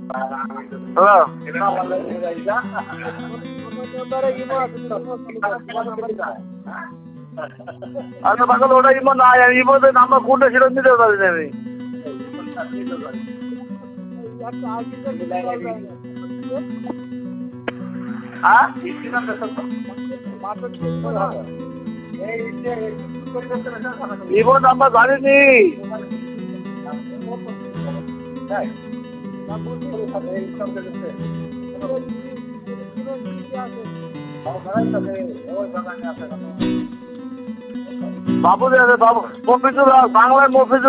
hello আচ্ছা পাগল ওটা ইমো না ইমোতে নাম্বার কোনটা সেটা নিতে পারি না আমি হ্যাঁ ইমো নাম্বার জানিনি বাবু আছে বাবু মফিজুল বাংলায় মফিজুল